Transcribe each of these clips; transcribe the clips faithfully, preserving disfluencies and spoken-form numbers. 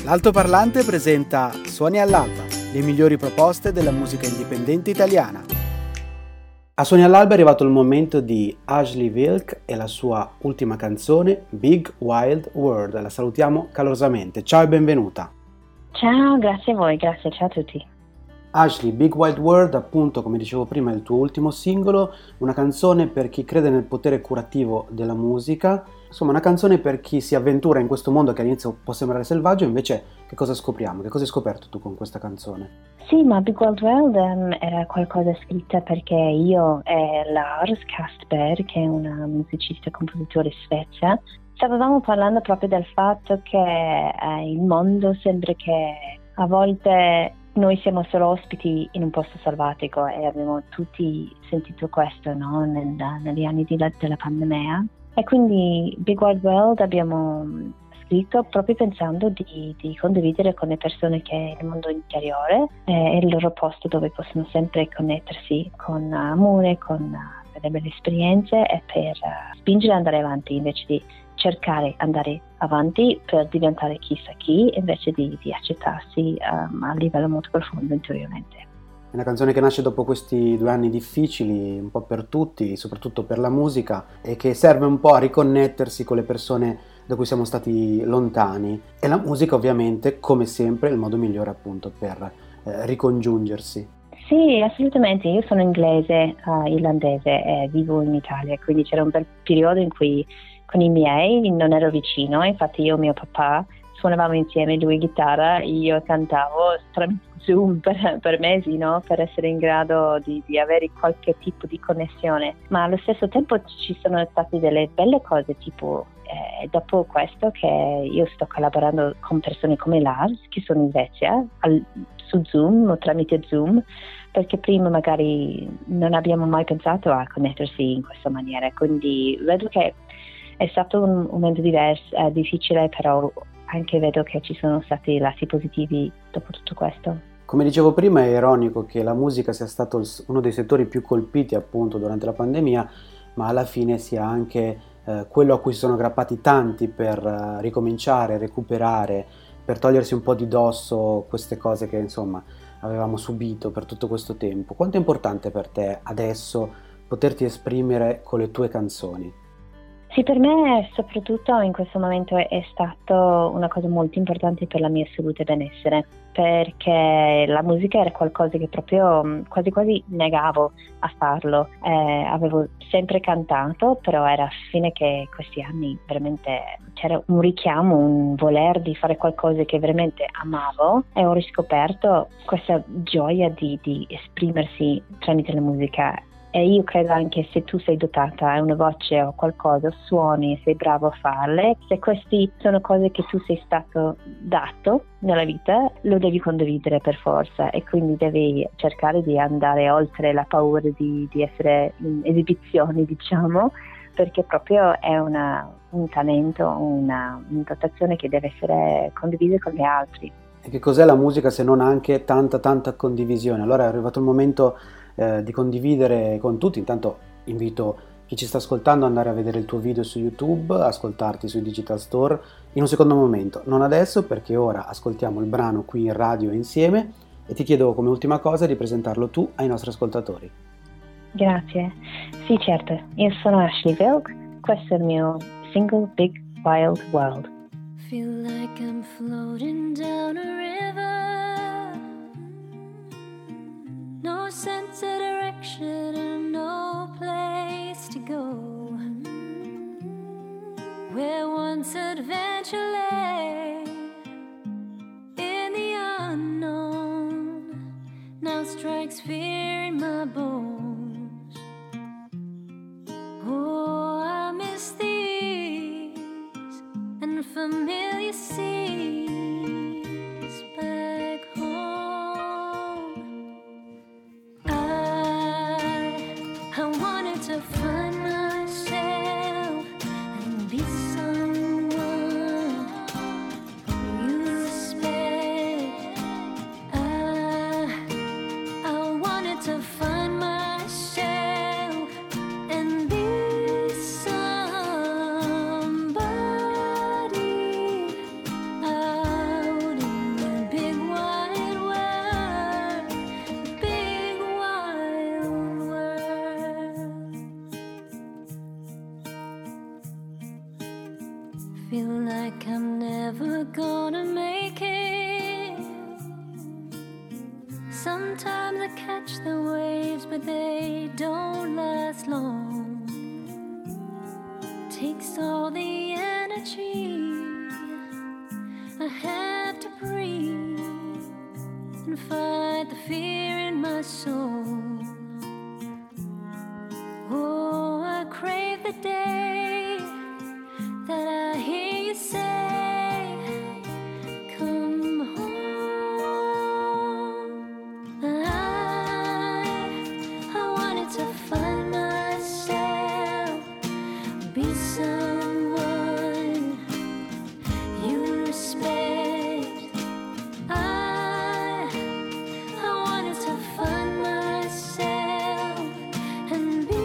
L'Altoparlante presenta Suoni all'Alba, le migliori proposte della musica indipendente italiana. A Suoni all'Alba è arrivato il momento di Ashley Wilk e la sua ultima canzone Big Wild World. La salutiamo calorosamente. Ciao e benvenuta. Ciao, grazie a voi, grazie, ciao a tutti. Ashley, Big Wild World, appunto, come dicevo prima, è il tuo ultimo singolo, una canzone per chi crede nel potere curativo della musica, insomma una canzone per chi si avventura in questo mondo che all'inizio può sembrare selvaggio, invece che cosa scopriamo? Che cosa hai scoperto tu con questa canzone? Sì, ma Big Wild World um, era qualcosa scritta perché io e Lars Kastberg, che è una musicista e compositore svezia, stavamo parlando proprio del fatto che eh, il mondo sembra che a volte noi siamo solo ospiti in un posto selvatico e abbiamo tutti sentito questo, no? Nel, negli anni di, della pandemia. E quindi Big Wild World abbiamo scritto proprio pensando di, di condividere con le persone che il mondo interiore è il loro posto dove possono sempre connettersi con amore, con uh, delle belle esperienze e per uh, spingere ad andare avanti invece di cercare andare avanti per diventare chissà chi invece di, di accettarsi um, a livello molto profondo interiormente. È una canzone che nasce dopo questi due anni difficili, un po' per tutti, soprattutto per la musica, e che serve un po' a riconnettersi con le persone da cui siamo stati lontani. E la musica ovviamente, come sempre, è il modo migliore appunto per eh, ricongiungersi. Sì, assolutamente. Io sono inglese, uh, irlandese e vivo in Italia, quindi c'era un bel periodo in cui con i miei non ero vicino, infatti io e mio papà suonavamo insieme, lui chitarra, io cantavo tramite Zoom per, per mesi, no? Per essere in grado di, di avere qualche tipo di connessione, ma allo stesso tempo ci sono state delle belle cose, tipo eh, dopo questo che io sto collaborando con persone come Lars, che sono in Svezia, al, su Zoom o tramite Zoom, perché prima magari non abbiamo mai pensato a connettersi in questa maniera, quindi vedo che è stato un momento diverso, eh, difficile, però anche vedo che ci sono stati lati positivi dopo tutto questo. Come dicevo prima, è ironico che la musica sia stato uno dei settori più colpiti appunto durante la pandemia, ma alla fine sia anche eh, quello a cui si sono aggrappati tanti per uh, ricominciare, recuperare, per togliersi un po' di dosso queste cose che insomma avevamo subito per tutto questo tempo. Quanto è importante per te adesso poterti esprimere con le tue canzoni? Sì, per me soprattutto in questo momento è, è stato una cosa molto importante per la mia salute e benessere, perché la musica era qualcosa che proprio quasi quasi negavo a farlo. Eh, avevo sempre cantato, però era a fine che questi anni veramente c'era un richiamo, un voler di fare qualcosa che veramente amavo e ho riscoperto questa gioia di, di esprimersi tramite la musica. E io credo anche se tu sei dotata, hai una voce o qualcosa, suoni, sei bravo a farle, se queste sono cose che tu sei stato dato nella vita, lo devi condividere per forza e quindi devi cercare di andare oltre la paura di, di essere in esibizioni, diciamo, perché proprio è una, un talento, una, una dotazione che deve essere condivisa con gli altri. E che cos'è la musica se non anche tanta tanta condivisione? Allora è arrivato il momento eh, di condividere con tutti. Intanto invito chi ci sta ascoltando ad andare a vedere il tuo video su YouTube, ascoltarti sui digital store in un secondo momento, non adesso perché ora ascoltiamo il brano qui in radio insieme e ti chiedo come ultima cosa di presentarlo tu ai nostri ascoltatori. Grazie. Sì, certo, io sono Ashley Wilk, questo è il mio single Big Wild World. Feel like I'm floating down a river, no sense of direction and no place to go, where once adventure lay in the unknown, now strikes fear in my bones. Oh, I miss these unfamiliar seas back home. I, I wanted to find myself and be someone you respect. I, I wanted to find myself and be somebody I I'm never gonna make it. Sometimes I catch the waves, but they don't last long. Takes all the energy I have to breathe and fight the fear in my soul. Oh, I crave the day that I hear you say, come home. I, I wanted to find myself, be someone you respect. I, I wanted to find myself and be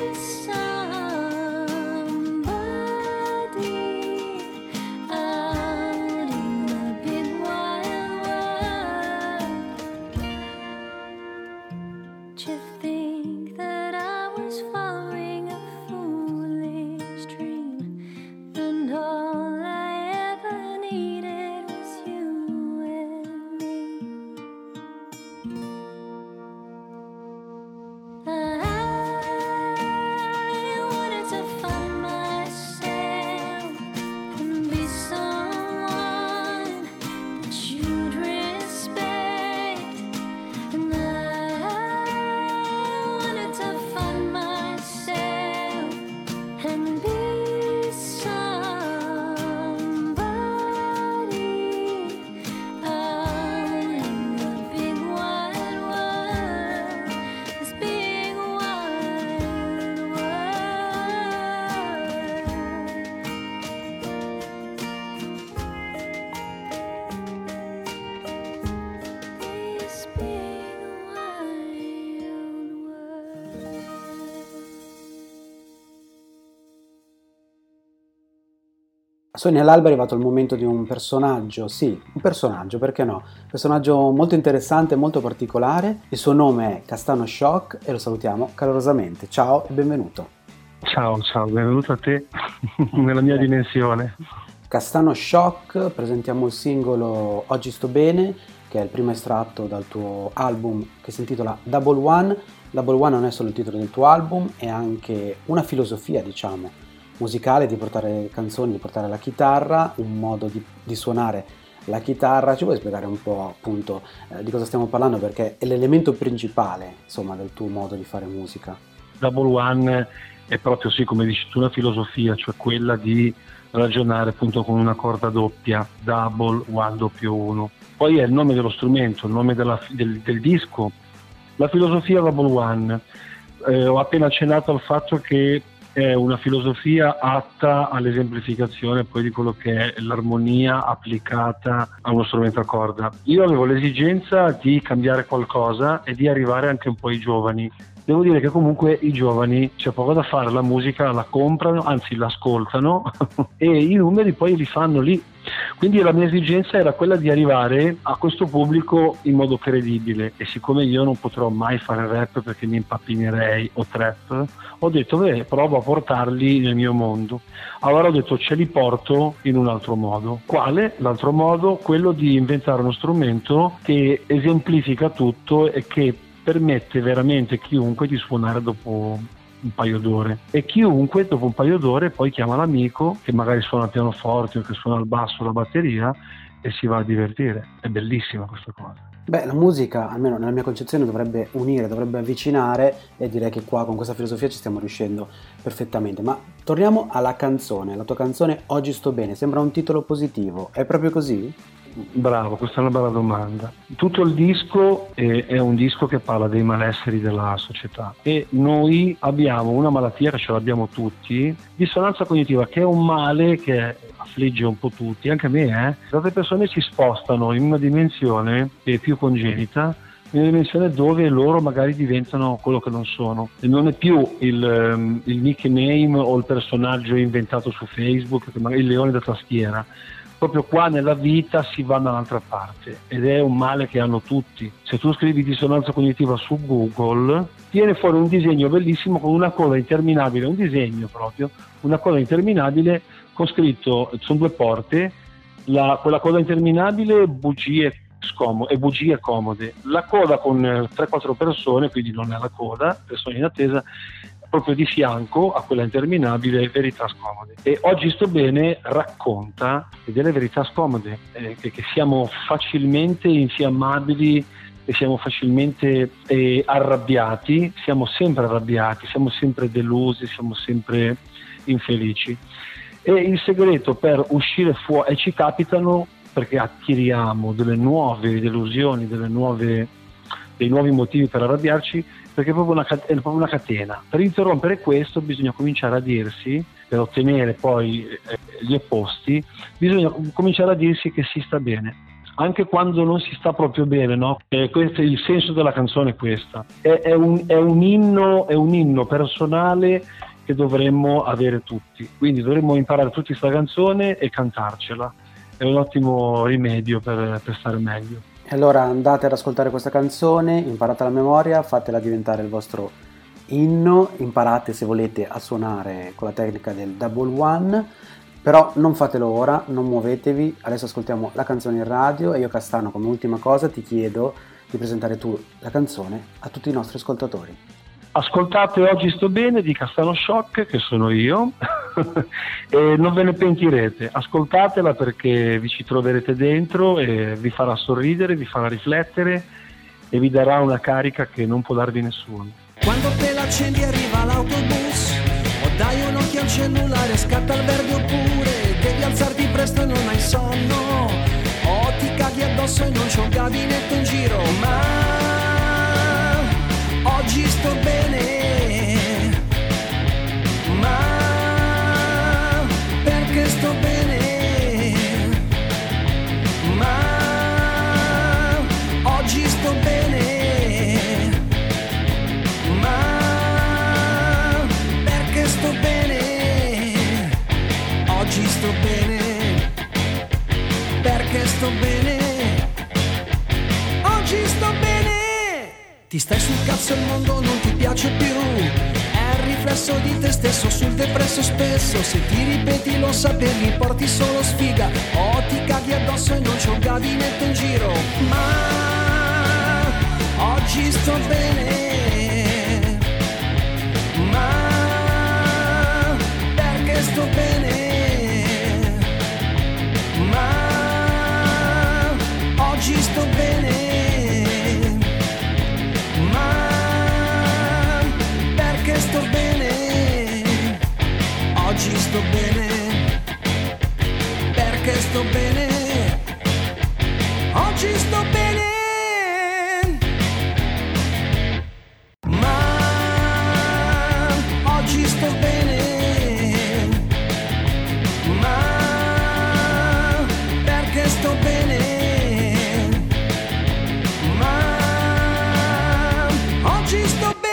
Sonia all'alba è arrivato il momento di un personaggio, sì, un personaggio, perché no? Un personaggio molto interessante, molto particolare. Il suo nome è Castano Shock e lo salutiamo calorosamente. Ciao e benvenuto. Ciao, ciao, benvenuto a te nella mia dimensione. Castano Shock, presentiamo il singolo Oggi sto bene, che è il primo estratto dal tuo album che si intitola Double One. Double One non è solo il titolo del tuo album, è anche una filosofia, diciamo, musicale, di portare canzoni, di portare la chitarra, un modo di, di suonare la chitarra. Ci puoi spiegare un po' appunto eh, di cosa stiamo parlando, perché è l'elemento principale, insomma, del tuo modo di fare musica? Double One è proprio, sì, come dici tu, una filosofia, cioè quella di ragionare appunto con una corda doppia, double, one, doppio uno. Poi è il nome dello strumento, il nome della, del, del disco, la filosofia Double One. Eh, ho appena accennato al fatto che è una filosofia atta all'esemplificazione poi di quello che è l'armonia applicata a uno strumento a corda. Io avevo l'esigenza di cambiare qualcosa e di arrivare anche un po' ai giovani. Devo dire che comunque i giovani, c'è poco da fare, la musica la comprano, anzi l'ascoltano e i numeri poi li fanno lì. Quindi la mia esigenza era quella di arrivare a questo pubblico in modo credibile, e siccome io non potrò mai fare rap perché mi impappinerei, o trap, ho detto beh, provo a portarli nel mio mondo. Allora ho detto ce li porto in un altro modo. Quale? L'altro modo? Quello di inventare uno strumento che esemplifica tutto e che permette veramente a chiunque di suonare dopo un paio d'ore, e chiunque dopo un paio d'ore poi chiama l'amico che magari suona il pianoforte o che suona il basso o la batteria e si va a divertire. È bellissima questa cosa. Beh, la musica, almeno nella mia concezione, dovrebbe unire, dovrebbe avvicinare, e direi che qua con questa filosofia ci stiamo riuscendo perfettamente. Ma torniamo alla canzone, la tua canzone Oggi sto bene, sembra un titolo positivo, è proprio così? Bravo, questa è una bella domanda. Tutto il disco è, è un disco che parla dei malesseri della società, e noi abbiamo una malattia che ce l'abbiamo tutti, dissonanza cognitiva, che è un male che affligge un po' tutti, anche me. Eh. Tante persone si spostano in una dimensione che è più congenita, in una dimensione dove loro magari diventano quello che non sono, e non è più il, um, il nickname o il personaggio inventato su Facebook, che magari il leone da tastiera. Proprio qua nella vita si va dall'altra parte, ed è un male che hanno tutti. Se tu scrivi dissonanza cognitiva su Google, viene fuori un disegno bellissimo con una coda interminabile, un disegno proprio, una coda interminabile con scritto, sono due porte, la, quella coda interminabile, bugie scomode e bugie comode, la coda con tre quattro persone, quindi non è la coda, persone in attesa, proprio di fianco a quella interminabile, verità scomode. E Oggi sto bene racconta delle verità scomode, eh, che, che siamo facilmente infiammabili, e siamo facilmente eh, arrabbiati, siamo sempre arrabbiati, siamo sempre delusi, siamo sempre infelici. E il segreto per uscire fuori, e ci capitano perché attiriamo delle nuove delusioni, delle nuove, dei nuovi motivi per arrabbiarci, perché è proprio, una, è proprio una catena. Per interrompere questo bisogna cominciare a dirsi, per ottenere poi eh, gli opposti, bisogna cominciare a dirsi che si sta bene, anche quando non si sta proprio bene, no? Eh, questo è il senso della canzone, questa. È, è, un, è, un inno, è un inno personale che dovremmo avere tutti, quindi dovremmo imparare tutti questa canzone e cantarcela. È un ottimo rimedio per, per stare meglio. E allora andate ad ascoltare questa canzone, imparate la memoria, fatela diventare il vostro inno, imparate se volete a suonare con la tecnica del double one, però non fatelo ora, non muovetevi, adesso ascoltiamo la canzone in radio e io Castano come ultima cosa ti chiedo di presentare tu la canzone a tutti i nostri ascoltatori. Ascoltate Oggi sto bene di Castano Shock, che sono io, e non ve ne pentirete. Ascoltatela perché vi ci troverete dentro e vi farà sorridere, vi farà riflettere e vi darà una carica che non può darvi nessuno. Quando te l'accendi arriva l'autobus, o dai un occhio al cellulare, scatta il verde, oppure devi alzarti presto e non hai sonno, o ti caghi addosso e non c'è un gabinetto in giro, ma oggi sto bene, ma perché sto bene, ma oggi sto bene, ma perché sto bene, oggi sto bene, perché sto bene, oggi sto bene. Ti stai sul cazzo e il mondo non ti piace più, è il riflesso di te stesso sul depresso spesso, se ti ripeti lo sapevi porti solo sfiga, o ti caghi addosso e non c'è un gabinetto in giro, ma oggi sto bene, ma perché sto bene, ma oggi sto bene, sto bene, oggi sto bene, perché sto bene, oggi sto bene, ma oggi sto bene, ma perché sto bene, ma oggi sto bene.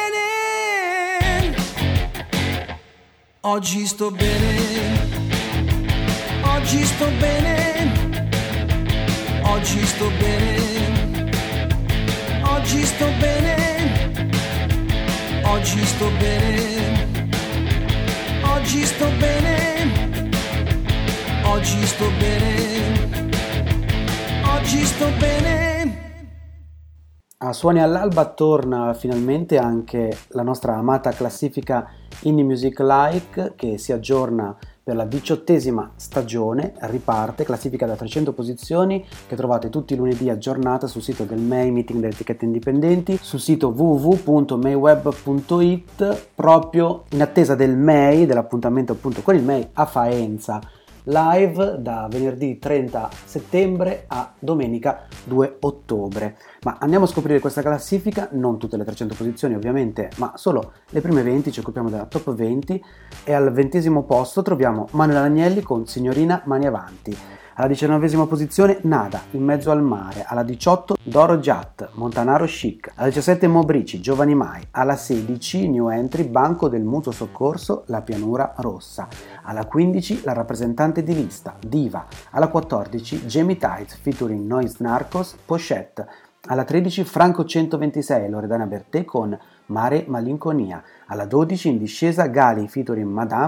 Oggi sto bene, oggi sto bene, oggi sto bene, oggi sto bene, oggi sto bene, oggi sto bene, oggi sto bene, oggi sto bene. A Suoni all'Alba torna finalmente anche la nostra amata classifica Indie Music Like, che si aggiorna per la diciottesima stagione, riparte, classifica da trecento posizioni che trovate tutti i lunedì aggiornata sul sito del M E I, Meeting delle etichette indipendenti, sul sito w w w punto meiweb punto it, proprio in attesa del M E I, dell'appuntamento appunto con il M E I a Faenza, live da venerdì trenta settembre a domenica due ottobre. Ma andiamo a scoprire questa classifica, non tutte le trecento posizioni ovviamente, ma solo le prime venti, ci occupiamo della top venti, e al ventesimo posto troviamo Manuel Agnelli con Signorina Mani Avanti. Alla diciannovesima posizione Nada, In mezzo al mare. Alla diciotto Doro Jat, Montanaro Chic. Alla diciassette Mobrici, Giovani Mai. Alla sedici New Entry, Banco del Mutuo Soccorso, La Pianura Rossa. Alla quindici la rappresentante di lista, Diva. Alla quattordici Jamie Tights featuring Noise Narcos, Pochette. Alla tredici Franco centoventisei, Loredana Bertè con Mare Malinconia. Alla dodici in discesa Gali featuring Madame,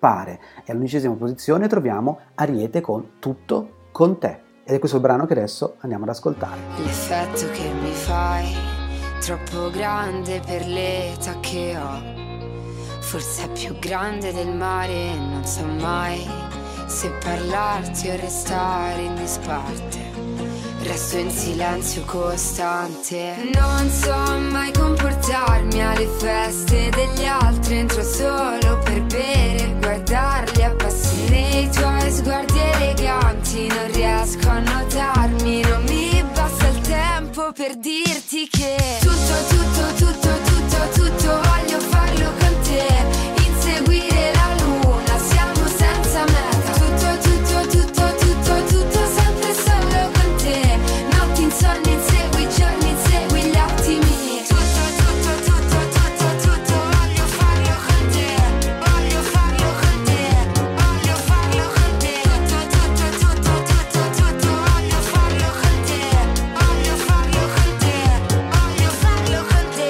pare. E all'undicesima posizione troviamo Ariete con Tutto con te. Ed è questo il brano che adesso andiamo ad ascoltare. L'effetto che mi fai, troppo grande per l'età che ho. Forse è più grande del mare e non so mai se parlarti o restare in disparte. Resto in silenzio costante. Non so mai comportarmi alle feste degli altri. Entro solo per bere e guardarli appassire. Nei tuoi sguardi eleganti non riesco a notarmi. Non mi basta il tempo per dirti che tutto, tutto, tutto, tutto, tutto voglio farlo con te. Inseguire la luna, siamo senza meta. Tutto, tutto, tutto, tutto, tutto sempre solo con te. Notti insonni, insegui giorni, insegui gli attimi. Tutto, tutto, tutto, tutto, tutto voglio farlo con te. Voglio farlo con te. Voglio farlo con te. Tutto, tutto, tutto, tutto, tutto voglio farlo con te. Voglio farlo con te. Voglio farlo con te.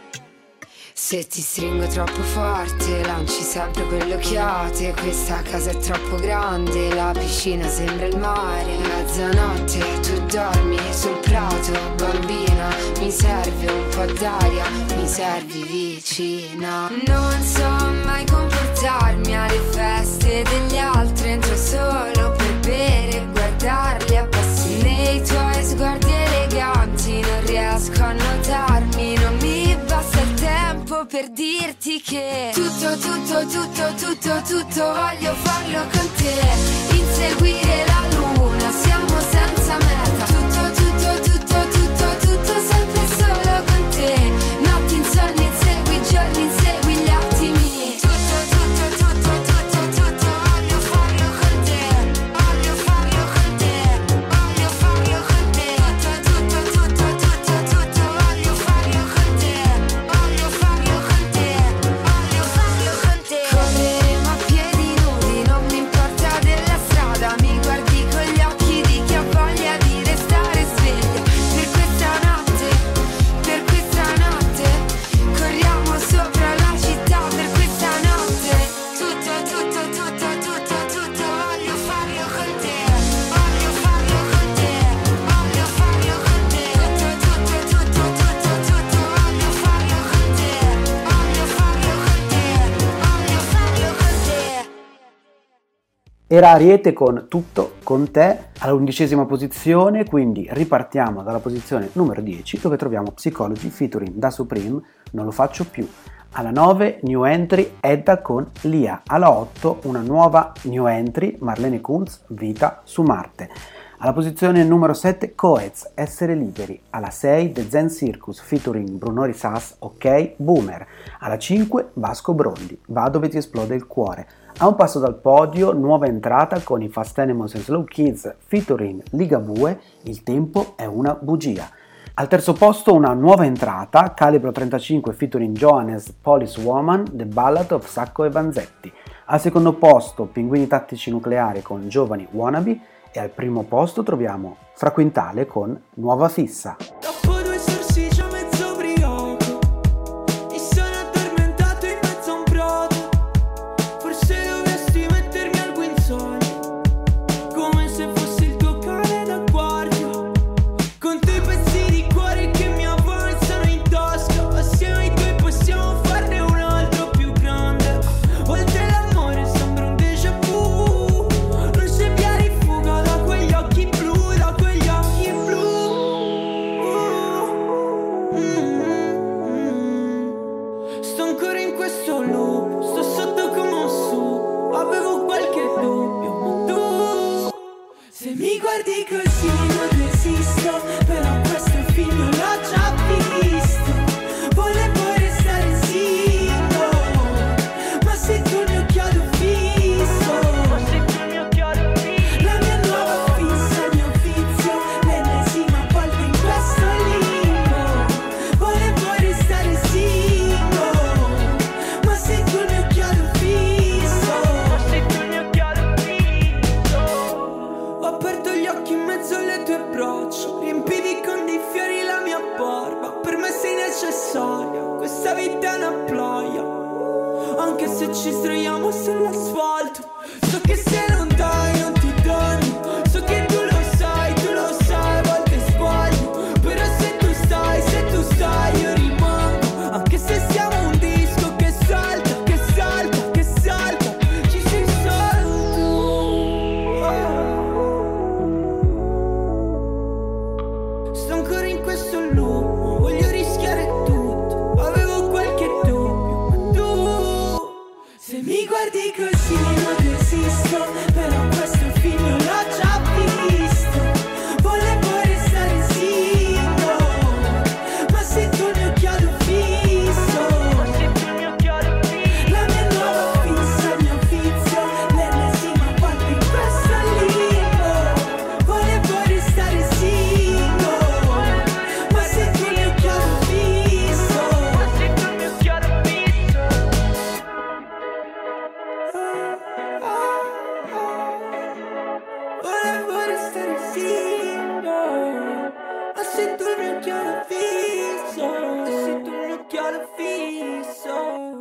Se ti stringo troppo forte, lanci sempre quell'occhiate. Questa casa è troppo grande, la piscina sembra il mare. Mezzanotte tu dormi sul prato, bambina. Mi serve un po' d'aria, mi servi vicina. Non so mai comportarmi alle feste degli altri. Entro solo per bere e guardarli appassire. Nei tuoi sguardi eleganti non riesco a notarmi. Non mi basta il tempo per dirti che tutto, tutto, tutto, tutto, tutto voglio farlo con te. Inseguire la luna, siamo senza meta. Tutto, tutto, tutto, tutto, tutto sempre solo con te. Notti insonni, insegui giorni, insegui gli attimi. Tutto, tutto, tutto, tutto, tutto voglio farlo con te. Voglio farlo con te. Voglio farlo con te. Tutto, tutto, tutto, tutto, tutto voglio farlo con te. Voglio farlo con te. Voglio farlo con te. Correremo a piedi nudi, non mi importa della strada. Mi guardi con gli occhi di chi ha voglia di restare sveglio. Per questa notte, per questa notte, corriamo sopra la città per questa notte. Tutto, tutto, tutto, tutto, tutto voglio farlo con te. Voglio farlo con te. Voglio farlo con te. Tutto, tutto, tutto, tutto, tutto voglio farlo con te. Voglio farlo con te. Voglio farlo con te. Era Ariete con Tutto con te all'undicesima posizione, quindi ripartiamo dalla posizione numero dieci dove troviamo Psychology featuring Da Supreme, Non lo faccio più. Alla nove new entry Edda con Lia. Alla otto una nuova new entry Marlene Kunz, Vita su Marte. Alla posizione numero sette Coez, Essere liberi. Alla sei The Zen Circus featuring Bruno Risas, Ok, Boomer. Alla cinque Vasco Brondi, Va dove ti esplode il cuore. A un passo dal podio, nuova entrata con i Fast Animals and Slow Kids featuring Ligabue, Il tempo è una bugia. Al terzo posto una nuova entrata, Calibro trentacinque featuring Johannes Police Woman, The Ballad of Sacco e Vanzetti. Al secondo posto Pinguini Tattici Nucleari con Giovani Wannabe e al primo posto troviamo Fra Quintale con Nuova Fissa. Dopo due sorsi già mezzo ubriaco e sono addormentato in mezzo a un prato. Forse dovresti mettermi al guinzaglio, come se fossi il tuo cane da guardia. Con te i pezzi di cuore che mi avanzano in tasca. Assieme ai tuoi possiamo farne un altro più grande. Oltre l'amore sembra un déjà vu. Non c'è via di fuga da quegli occhi blu, da quegli occhi blu. Mm-hmm. Sto ancora in questo loop, sto sotto come un su. Avevo qualche dubbio, ma tu, se mi guardi così non resisto. Però questo film l'ho già visto. Volevo restare zitto, ma sei tu il mio chiodo fisso. La mia nuova fissa, il mio vizio, l'ennesima volta in questo limbo. Volevo restare zitto, ma sei tu il mio chiodo fisso. Ho aperto gli occhi in mezzo alle tue braccia, riempiti con dei fiori la mia barba. Per me sei e ci sdraiamo sull'asfalto. So che se non dai non ti danno, so che tu lo sai, tu lo sai, a volte sbaglio, però se tu stai, se tu stai io rimango, anche se siamo un disco che salta, che salta, che salta, ci sei solo tu. Sto ancora in questo loop, voglio rischiare tutto, avevo qualche dubbio, ma tu se mi guardi così non esisto, però questo film l'ho già visto, volevo restare zitto, ma se tu il mio chiodo fisso, la mia nuova fissa, il mio vizio, l'ennesima parte in questo limbo, volevo restare zitto, ma se tu il mio chiodo fisso, volevo restare zitto, ma se tu il mio chiodo fisso, ma se tu il mio chiodo fisso.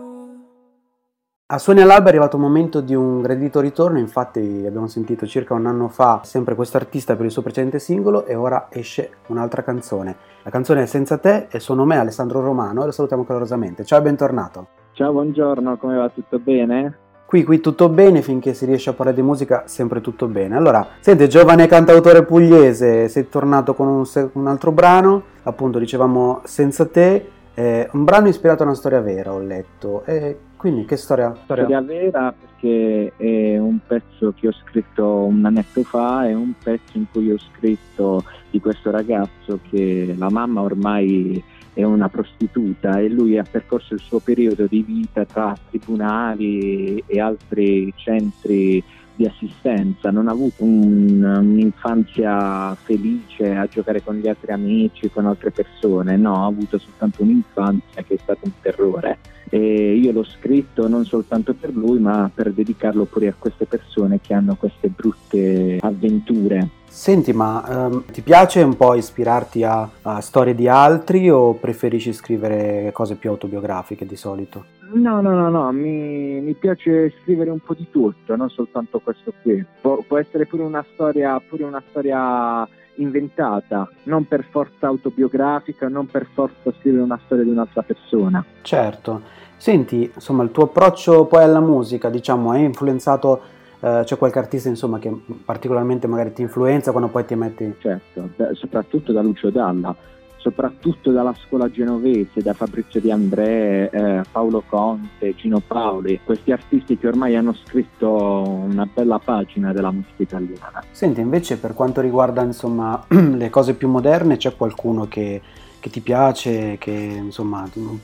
A Suoni all'Alba è arrivato il momento di un gradito ritorno, infatti abbiamo sentito circa un anno fa sempre questo artista per il suo precedente singolo e ora esce un'altra canzone. La canzone è Senza te e il suo nome è Alessandro Romano e lo salutiamo calorosamente. Ciao e bentornato. Ciao, buongiorno, come va? Tutto bene? Qui, qui tutto bene, finché si riesce a parlare di musica sempre tutto bene. Allora, senti, giovane cantautore pugliese, sei tornato con un, un altro brano, appunto dicevamo Senza te, eh, un brano ispirato a una storia vera, ho letto. E quindi che storia? Storia vera perché è un pezzo che ho scritto un annetto fa, è un pezzo in cui ho scritto di questo ragazzo che la mamma ormai è una prostituta e lui ha percorso il suo periodo di vita tra tribunali e altri centri di assistenza, non ha avuto un, un'infanzia felice a giocare con gli altri amici, con altre persone, no, ha avuto soltanto un'infanzia che è stata un terrore. E io l'ho scritto non soltanto per lui, ma per dedicarlo pure a queste persone che hanno queste brutte avventure. Senti, ma um, ti piace un po' ispirarti a, a storie di altri o preferisci scrivere cose più autobiografiche di solito? No, no, no, no, mi, mi piace scrivere un po' di tutto, non soltanto questo qui. Pu- può essere pure una storia, pure una storia inventata, non per forza autobiografica, non per forza scrivere una storia di un'altra persona. Certo. Senti, insomma, il tuo approccio poi alla musica, diciamo, è influenzato, eh, c'è qualche artista, insomma, che particolarmente magari ti influenza quando poi ti metti... Certo, da, soprattutto da Lucio Dalla, soprattutto dalla scuola genovese, da Fabrizio De André, eh, Paolo Conte, Gino Paoli, questi artisti che ormai hanno scritto una bella pagina della musica italiana. Senti, invece per quanto riguarda, insomma, le cose più moderne, c'è qualcuno che, che ti piace, che insomma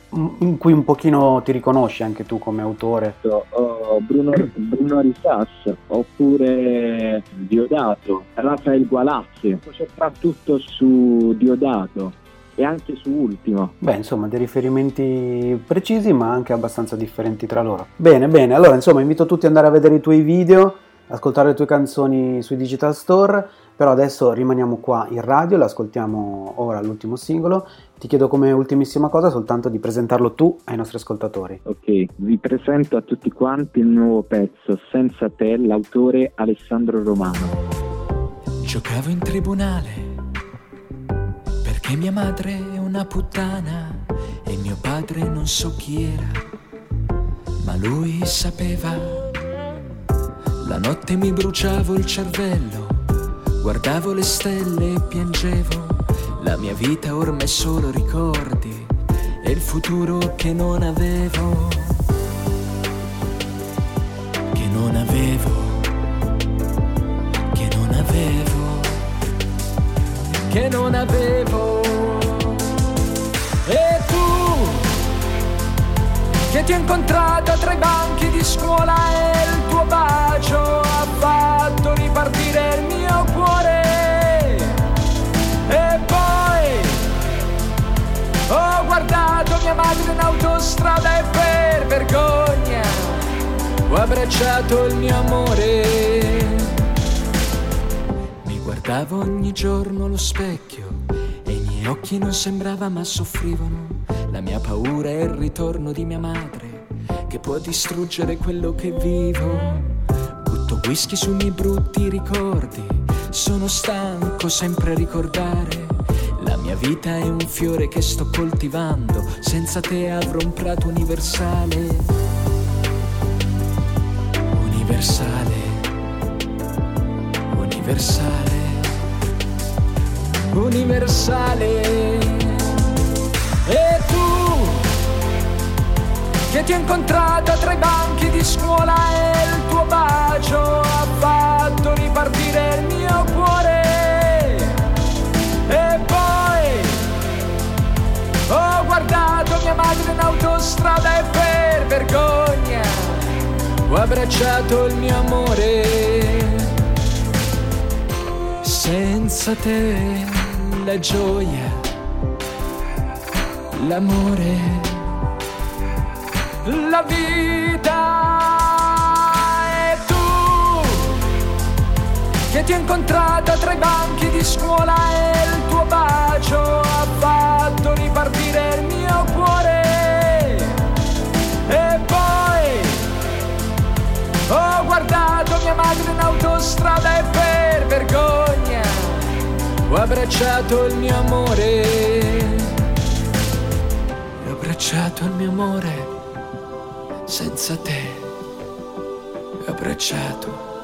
in cui un pochino ti riconosci anche tu come autore? Oh, Bruno, Bruno Risas, oppure Diodato, Rafael Gualazzi, soprattutto su Diodato e anche su Ultimo. Beh, insomma, dei riferimenti precisi ma anche abbastanza differenti tra loro. Bene, bene, allora insomma invito tutti ad andare a vedere i tuoi video, ascoltare le tue canzoni sui Digital Store, però adesso rimaniamo qua in radio, l'ascoltiamo ora l'ultimo singolo. Ti chiedo come ultimissima cosa soltanto di presentarlo tu ai nostri ascoltatori. Ok, vi presento a tutti quanti il nuovo pezzo Senza te, l'autore Alessandro Romano. Giocavo in tribunale perché mia madre è una puttana e mio padre non so chi era, ma lui sapeva. La notte mi bruciavo il cervello, guardavo le stelle e piangevo. La mia vita ormai è solo ricordi e il futuro che non avevo, che non avevo, che non avevo, che non avevo. E tu, che ti ho incontrato tra i banchi di scuola e il tuo bacio ha fatto ripartire il mio cuore. E poi ho guardato mia madre in autostrada e per vergogna ho abbracciato il mio amore. Mi guardavo ogni giorno allo specchio e i miei occhi non sembrava ma soffrivano. La mia paura è il ritorno di mia madre che può distruggere quello che vivo. Butto whisky sui miei brutti ricordi, sono stanco sempre a ricordare. La mia vita è un fiore che sto coltivando, senza te avrò un prato universale. Universale, universale, universale. E tu, che ti ho incontrato tra i banchi di scuola e il tuo bacio ha fatto ripartire il mio cuore. E poi ho guardato mia madre in autostrada e per vergogna ho abbracciato il mio amore. Senza te la gioia, l'amore, la vita. E tu, che ti ho incontrata tra i banchi di scuola e il tuo bacio ha fatto ripartire il mio cuore. E poi ho guardato mia madre in autostrada e per vergogna ho abbracciato il mio amore. Ho abbracciato il mio amore. Senza te ho abbracciato